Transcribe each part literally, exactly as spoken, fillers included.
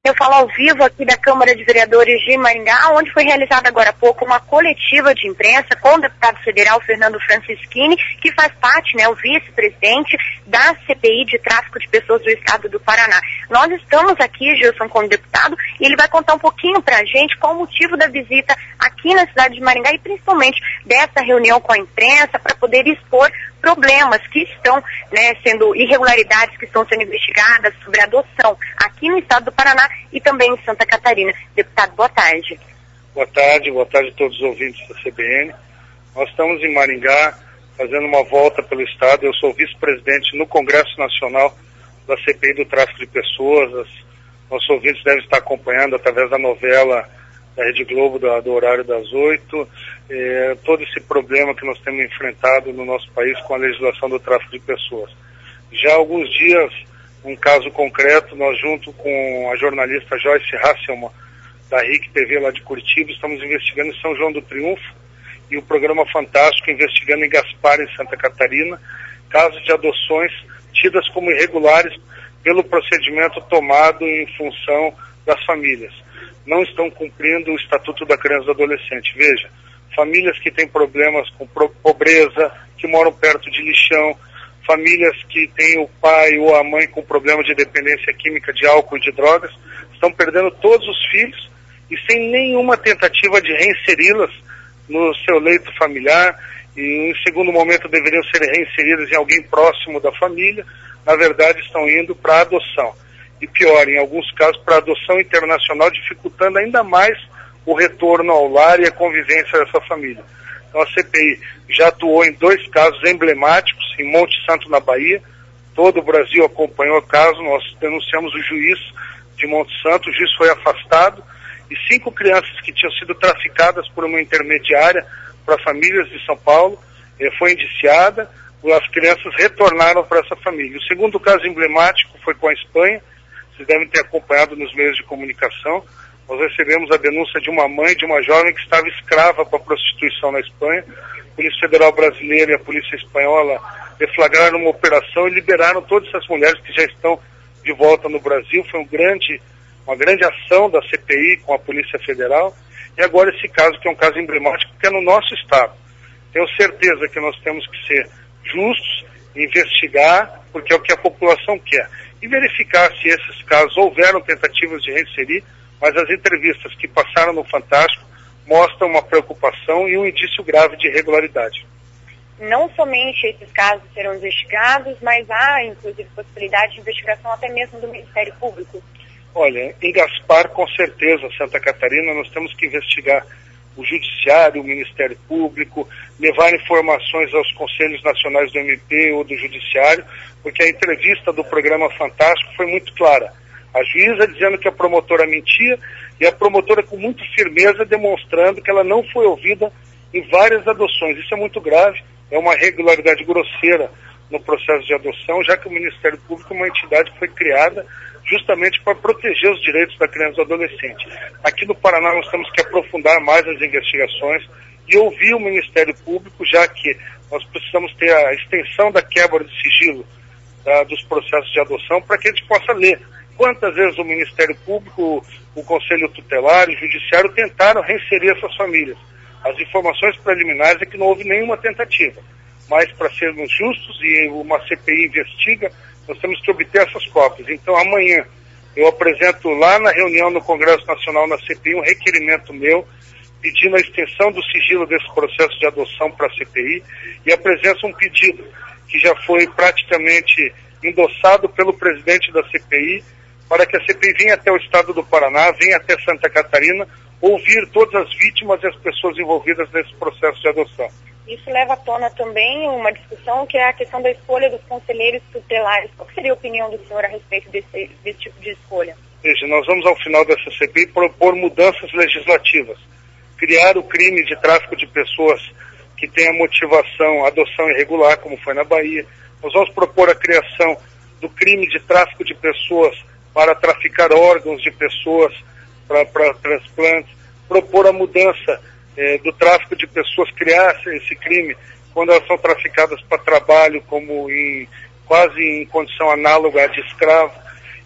Eu falo ao vivo aqui da Câmara de Vereadores de Maringá, onde foi realizada agora há pouco uma coletiva de imprensa com o deputado federal Fernando Francischini, que faz parte, né, o vice-presidente da C P I de tráfico de pessoas do estado do Paraná. Nós estamos aqui, Gilson, como deputado, e ele vai contar um pouquinho pra gente qual o motivo da visita aqui na cidade de Maringá e principalmente dessa reunião com a imprensa para poder expor problemas que estão, né, sendo irregularidades que estão sendo investigadas sobre adoção aqui no estado do Paraná e também em Santa Catarina. Deputado, boa tarde. Boa tarde, boa tarde a todos os ouvintes da C B N. Nós estamos em Maringá fazendo uma volta pelo estado. Eu sou vice-presidente no Congresso Nacional da C P I do tráfico de pessoas. Os nossos ouvintes devem estar acompanhando através da novela da Rede Globo, do, do horário das oito, eh, todo esse problema que nós temos enfrentado no nosso país com a legislação do tráfico de pessoas. Já há alguns dias, um caso concreto, nós junto com a jornalista Joyce Hasselman, da R I C T V lá de Curitiba, estamos investigando em São João do Triunfo, e o programa Fantástico investigando em Gaspar, em Santa Catarina, casos de adoções tidas como irregulares pelo procedimento tomado em função das famílias. Não estão cumprindo o Estatuto da Criança e do Adolescente. Veja, famílias que têm problemas com pobreza, que moram perto de lixão, famílias que têm o pai ou a mãe com problema de dependência química de álcool e de drogas, estão perdendo todos os filhos e sem nenhuma tentativa de reinseri-las no seu leito familiar, e em segundo momento deveriam ser reinseridas em alguém próximo da família. Na verdade estão indo para adoção. E pior, em alguns casos, para adoção internacional, dificultando ainda mais o retorno ao lar e a convivência dessa família. Então a C P I já atuou em dois casos emblemáticos, em Monte Santo, na Bahia. Todo o Brasil acompanhou o caso, nós denunciamos o juiz de Monte Santo, o juiz foi afastado, e cinco crianças que tinham sido traficadas por uma intermediária para famílias de São Paulo, eh, foi indiciada, as crianças retornaram para essa família. O segundo caso emblemático foi com a Espanha. Vocês devem ter acompanhado nos meios de comunicação. Nós recebemos a denúncia de uma mãe de uma jovem que estava escrava para a prostituição na Espanha. A Polícia Federal Brasileira e a Polícia Espanhola deflagraram uma operação e liberaram todas essas mulheres que já estão de volta no Brasil. Foi um grande, uma grande ação da C P I com a Polícia Federal. E agora esse caso, que é um caso emblemático, que é no nosso estado. Tenho certeza que nós temos que ser justos, investigar, porque é o que a população quer. E verificar se esses casos houveram tentativas de reinserir, mas as entrevistas que passaram no Fantástico mostram uma preocupação e um indício grave de irregularidade. Não somente esses casos serão investigados, mas há, inclusive, possibilidade de investigação até mesmo do Ministério Público. Olha, em Gaspar, com certeza, Santa Catarina, nós temos que investigar o Judiciário, o Ministério Público, levar informações aos Conselhos Nacionais do M P ou do Judiciário, porque a entrevista do programa Fantástico foi muito clara. A juíza dizendo que a promotora mentia e a promotora com muita firmeza demonstrando que ela não foi ouvida em várias adoções. Isso é muito grave, é uma irregularidade grosseira no processo de adoção, já que o Ministério Público é uma entidade que foi criada justamente para proteger os direitos da criança e do adolescente. Aqui no Paraná nós temos que aprofundar mais as investigações e ouvir o Ministério Público, já que nós precisamos ter a extensão da quebra de sigilo tá, dos processos de adoção, para que a gente possa ler quantas vezes o Ministério Público, o Conselho Tutelar e o Judiciário tentaram reinserir essas famílias. As informações preliminares é que não houve nenhuma tentativa, mas para sermos justos e uma C P I investiga, nós temos que obter essas cópias. Então amanhã eu apresento lá na reunião no Congresso Nacional, na C P I, um requerimento meu, pedindo a extensão do sigilo desse processo de adoção para a C P I, e apresento um pedido que já foi praticamente endossado pelo presidente da C P I, para que a C P I venha até o estado do Paraná, venha até Santa Catarina, ouvir todas as vítimas e as pessoas envolvidas nesse processo de adoção. Isso leva à tona também uma discussão que é a questão da escolha dos conselheiros tutelares. Qual seria a opinião do senhor a respeito desse, desse tipo de escolha? Veja, nós vamos ao final dessa C P I propor mudanças legislativas, criar o crime de tráfico de pessoas que tenha motivação, adoção irregular, como foi na Bahia. Nós vamos propor a criação do crime de tráfico de pessoas para traficar órgãos de pessoas para transplantes, propor a mudança eh, do tráfico de pessoas, criar esse crime quando elas são traficadas para trabalho, como em, quase em condição análoga à de escravo.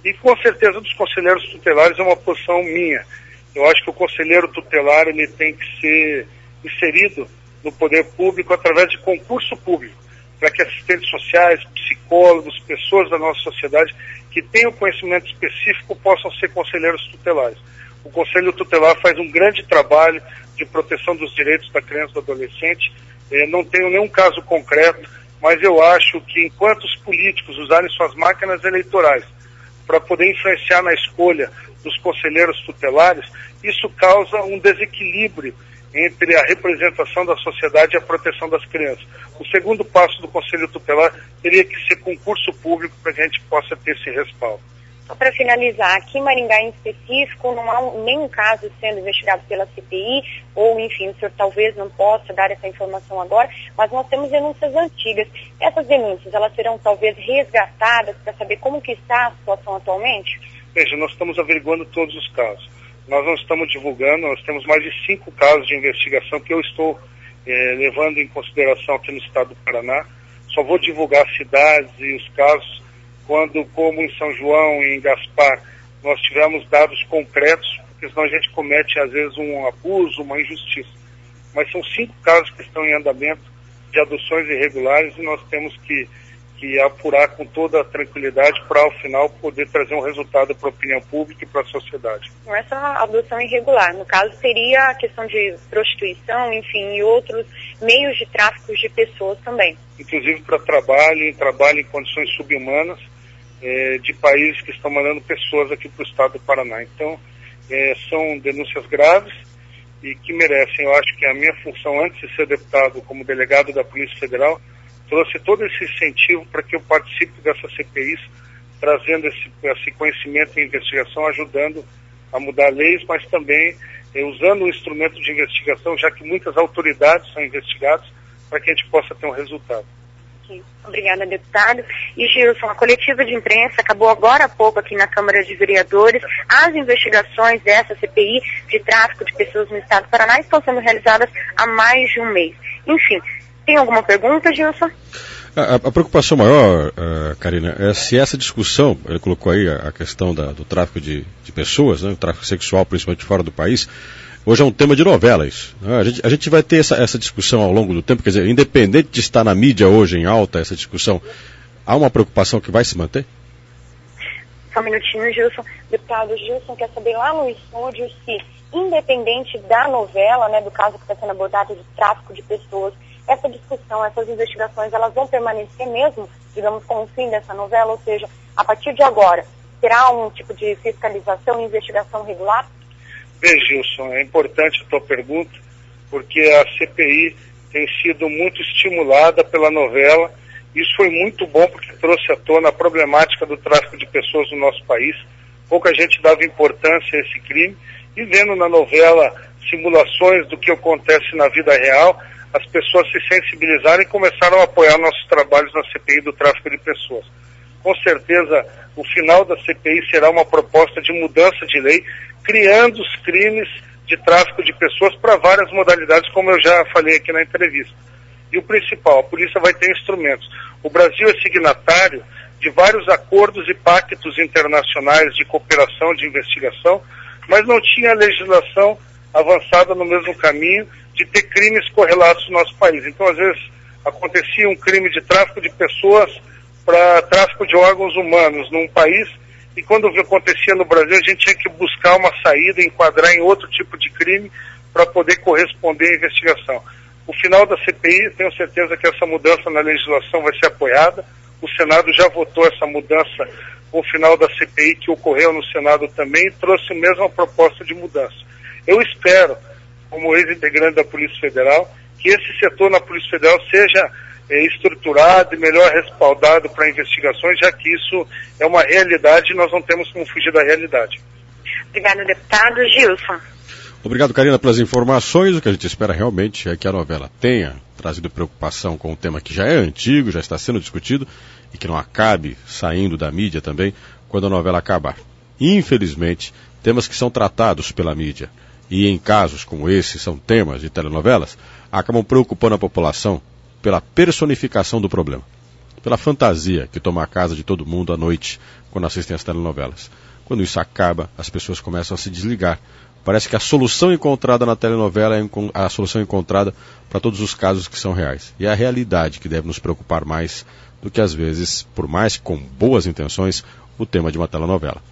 E com certeza dos conselheiros tutelares é uma posição minha. Eu acho que o conselheiro tutelar ele tem que ser inserido no poder público através de concurso público, para que assistentes sociais, psicólogos, pessoas da nossa sociedade que tenham conhecimento específico possam ser conselheiros tutelares. O Conselho Tutelar faz um grande trabalho de proteção dos direitos da criança e do adolescente. Eh, não tenho nenhum caso concreto, mas eu acho que enquanto os políticos usarem suas máquinas eleitorais para poder influenciar na escolha dos conselheiros tutelares, isso causa um desequilíbrio entre a representação da sociedade e a proteção das crianças. O segundo passo do Conselho Tutelar teria que ser concurso público para que a gente possa ter esse respaldo. Só para finalizar, aqui em Maringá em específico, não há nenhum caso sendo investigado pela C P I, ou enfim, o senhor talvez não possa dar essa informação agora, mas nós temos denúncias antigas. Essas denúncias, elas serão talvez resgatadas para saber como que está a situação atualmente? Veja, nós estamos averiguando todos os casos. Nós não estamos divulgando, nós temos mais de cinco casos de investigação que eu estou eh, levando em consideração aqui no estado do Paraná. Só vou divulgar as cidades e os casos quando, como em São João e em Gaspar, nós tivemos dados concretos, porque senão a gente comete, às vezes, um abuso, uma injustiça. Mas são cinco casos que estão em andamento de adoções irregulares e nós temos que, que apurar com toda a tranquilidade para, ao final, poder trazer um resultado para a opinião pública e para a sociedade. Não é só adoção irregular, no caso seria a questão de prostituição, enfim, e outros meios de tráfico de pessoas também. Inclusive para trabalho, em trabalho em condições subhumanas, eh, de países que estão mandando pessoas aqui para o estado do Paraná. Então, eh, são denúncias graves e que merecem. Eu acho que a minha função, antes de ser deputado como delegado da Polícia Federal, trouxe todo esse incentivo para que eu participe dessas C P Is, trazendo esse, esse conhecimento e investigação, ajudando a mudar leis, mas também eh, usando o instrumento de investigação, já que muitas autoridades são investigadas, para que a gente possa ter um resultado. Okay. Obrigada, deputado. E Gilson, a coletiva de imprensa acabou agora há pouco aqui na Câmara de Vereadores. As investigações dessa C P I de tráfico de pessoas no estado do Paraná estão sendo realizadas há mais de um mês. Enfim, tem alguma pergunta, Gilson? A, a preocupação maior, uh, Karina, é se essa discussão, ele colocou aí a, a questão da, do tráfico de, de pessoas, né, o tráfico sexual, principalmente fora do país. Hoje é um tema de novela isso. A gente, a gente vai ter essa, essa discussão ao longo do tempo, quer dizer, independente de estar na mídia hoje em alta essa discussão, há uma preocupação que vai se manter? Só um minutinho, Gilson. Deputado Gilson quer saber lá no estúdio se, independente da novela, né, do caso que está sendo abordado de tráfico de pessoas, essa discussão, essas investigações, elas vão permanecer mesmo, digamos, com o fim dessa novela, ou seja, a partir de agora, terá um tipo de fiscalização e investigação regular? Bem, Gilson, é importante a tua pergunta, porque a C P I tem sido muito estimulada pela novela. Isso foi muito bom porque trouxe à tona a problemática do tráfico de pessoas no nosso país. Pouca gente dava importância a esse crime, e vendo na novela simulações do que acontece na vida real, as pessoas se sensibilizaram e começaram a apoiar nossos trabalhos na C P I do tráfico de pessoas. Com certeza, o final da C P I será uma proposta de mudança de lei, criando os crimes de tráfico de pessoas para várias modalidades, como eu já falei aqui na entrevista. E o principal, a polícia vai ter instrumentos. O Brasil é signatário de vários acordos e pactos internacionais de cooperação, de investigação, mas não tinha legislação avançada no mesmo caminho de ter crimes correlatos no nosso país. Então, às vezes, acontecia um crime de tráfico de pessoas para tráfico de órgãos humanos num país, e quando acontecia no Brasil, a gente tinha que buscar uma saída, enquadrar em outro tipo de crime para poder corresponder à investigação. O final da C P I, tenho certeza que essa mudança na legislação vai ser apoiada. O Senado já votou essa mudança com o final da C P I, que ocorreu no Senado também, e trouxe mesmo a proposta de mudança. Eu espero, como ex-integrante da Polícia Federal, que esse setor na Polícia Federal seja é, estruturado e melhor respaldado para investigações, já que isso é uma realidade e nós não temos como fugir da realidade. Obrigado, deputado. Gilson. Obrigado, Karina, pelas informações. O que a gente espera realmente é que a novela tenha trazido preocupação com um tema que já é antigo, já está sendo discutido, e que não acabe saindo da mídia também quando a novela acabar. Infelizmente, temas que são tratados pela mídia, e em casos como esse são temas de telenovelas, acabam preocupando a população pela personificação do problema. pela fantasia que toma a casa de todo mundo à noite quando assistem às telenovelas. Quando isso acaba, as pessoas começam a se desligar. Parece que a solução encontrada na telenovela é a solução encontrada para todos os casos que são reais. E é a realidade que deve nos preocupar mais do que, às vezes, por mais com boas intenções, o tema de uma telenovela.